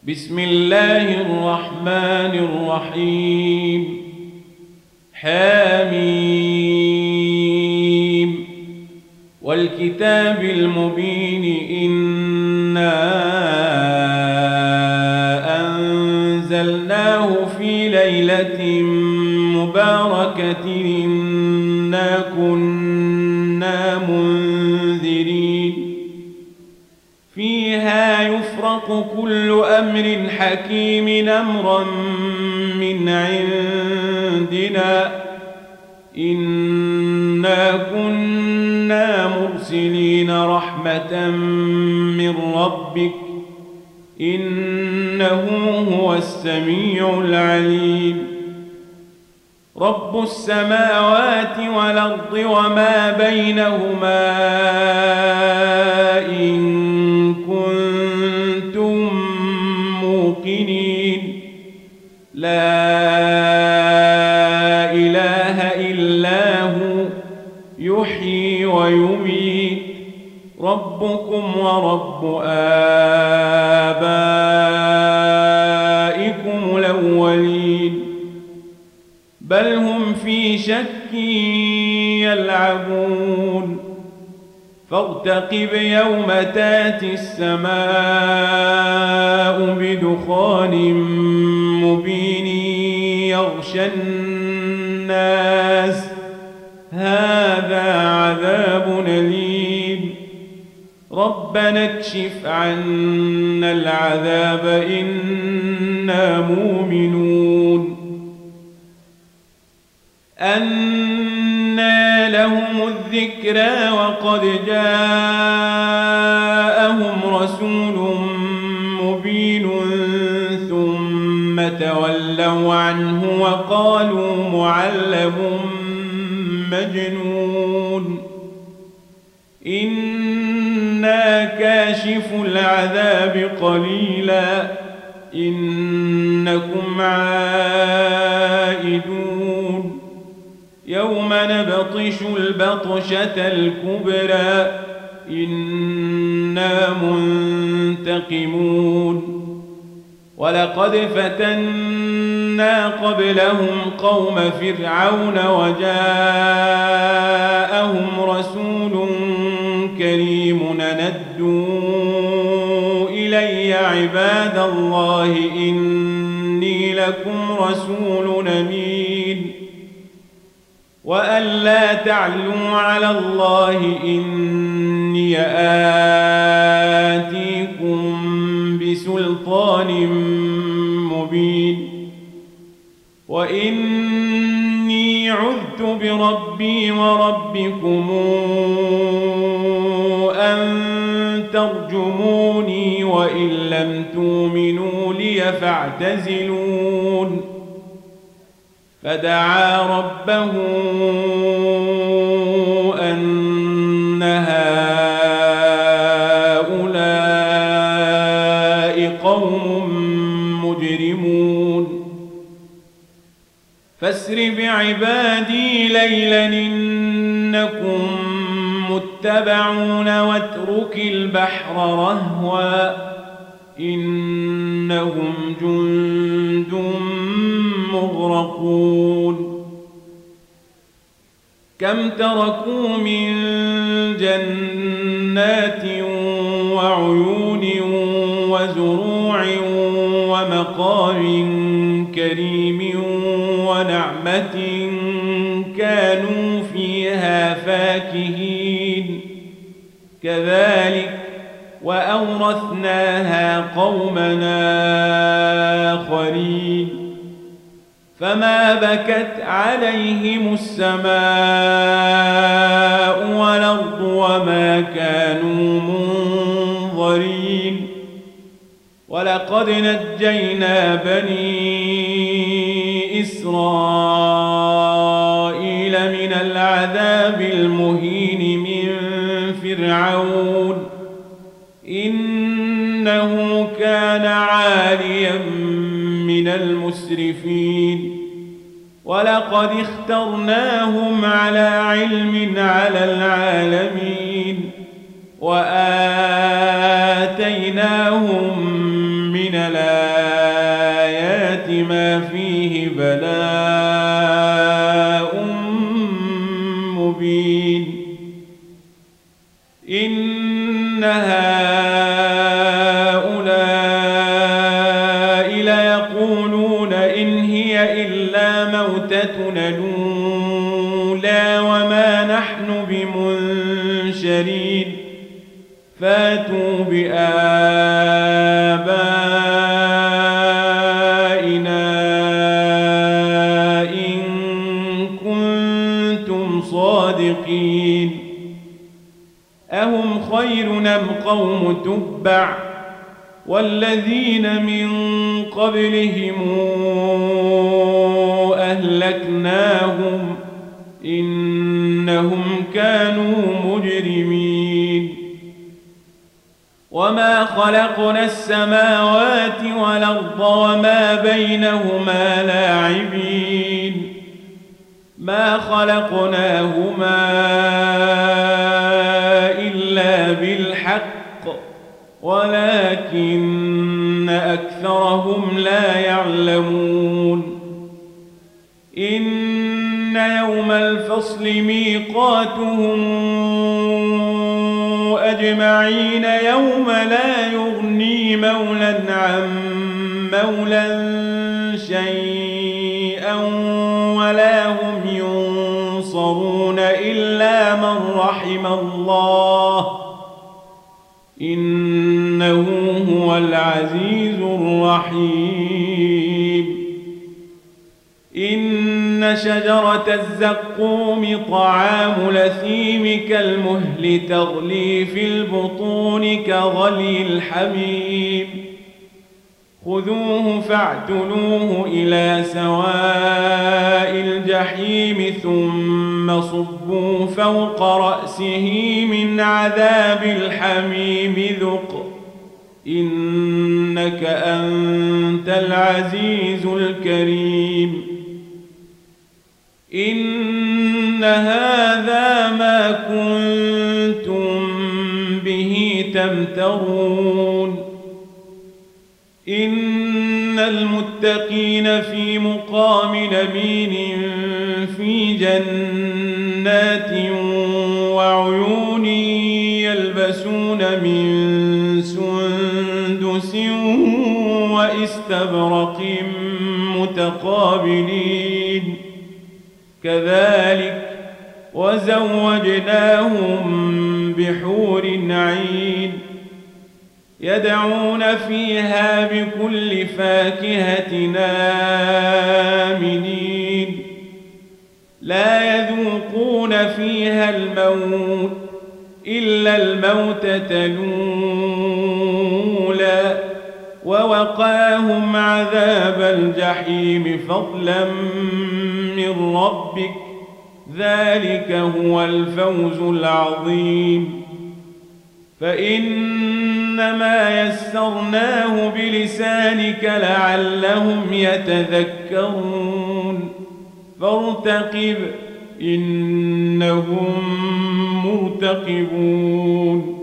بسم الله الرحمن الرحيم. حميم والكتاب المبين إنا أنزلناه في ليلة مباركة إنا كنا منذرين فيها يفرق كل أمر حكيم أمرا من عندنا إنا كنا مرسلين رحمة من ربك إنه هو السميع العليم. رب السماوات والأرض وما بينهما إن كنتم موقنين لا إله إلا هو يحيي ويميت ربكم ورب آبائكم الأولين بل هم في شك يلعبون فارتقب يوم تاتي السماء بدخان مبين يغشى الناس هذا عذاب أليم ربنا اكشف عنا العذاب إنا مؤمنون. أنى لهم الذكرى وقد جاءهم رسول مبين ثم تولوا عنه وقالوا معلم مجنون إنا كاشف العذاب قليلا إنكم عائدون يوم نبطش البطشة الكبرى إنا منتقمون ولقد فتنا قبلهم قوم فرعون وجاءهم رسول كريم ندوا إلي عباد الله إني لكم رسول أمين وأن لا تعلوا على الله إني آتيكم بسلطان مبين وإني عذت بربي وربكم أن ترجموني وإن لم تؤمنوا لي فاعتزلون فدعا ربه أن هؤلاء قوم مجرمون فاسر بعبادي ليلا إنكم متبعون واترك البحر رهوا إنهم جند مغرقون كم تركوا من جنات وعيون وزروع ومقام كريم ونعمة كانوا فيها فاكهين كذلك وأورثناها قومنا آخرين فما بكت عليهم السماء والأرض وما كانوا منظرين ولقد نجينا بني إسرائيل من العذاب المهين من فرعون إنه كان عاليا من المسرفين ولقد اخترناهم على علم على العالمين وآتيناهم من الآيات وعزتنا الأولى وما نحن بمنشرين فاتوا بآبائنا إن كنتم صادقين أهم خير أم قوم تبع والذين من قبلهم أهلكناهم إنهم كانوا مجرمين وما خلقنا السماوات والأرض وما بينهما لاعبين ما خلقناهما إلا بالحق ولكن أكثرهم لا يعلمون إن يوم الفصل ميقاتهم أجمعين يوم لا يغني مولى عن مولى شيئا ولا هم ينصرون إلا من رحم الله إنه هو العزيز الرحيم إن شجرة الزقوم طعام الأثيم كالمهل تغلي في البطون كغلي الحميم خذوه فاعتلوه إلى سواء الجحيم ثم صبوا فوق رأسه من عذاب الحميم ذق إنك أنت العزيز الكريم إن هذا ما كنتم به تمترون إن المتقين في مقام أمين في جنات وعيون يلبسون من سندس واستبرق متقابلين كذلك وزوجناهم بحور عين يدعون فيها بكل فاكهة آمنين لا يذوقون فيها الموت إلا الموتة الأولى ووقاهم عذاب الجحيم فضلا من ربك ذلك هو الفوز العظيم فإنما يسرناه بلسانك لعلهم يتذكرون فارتقب إنهم مرتقبون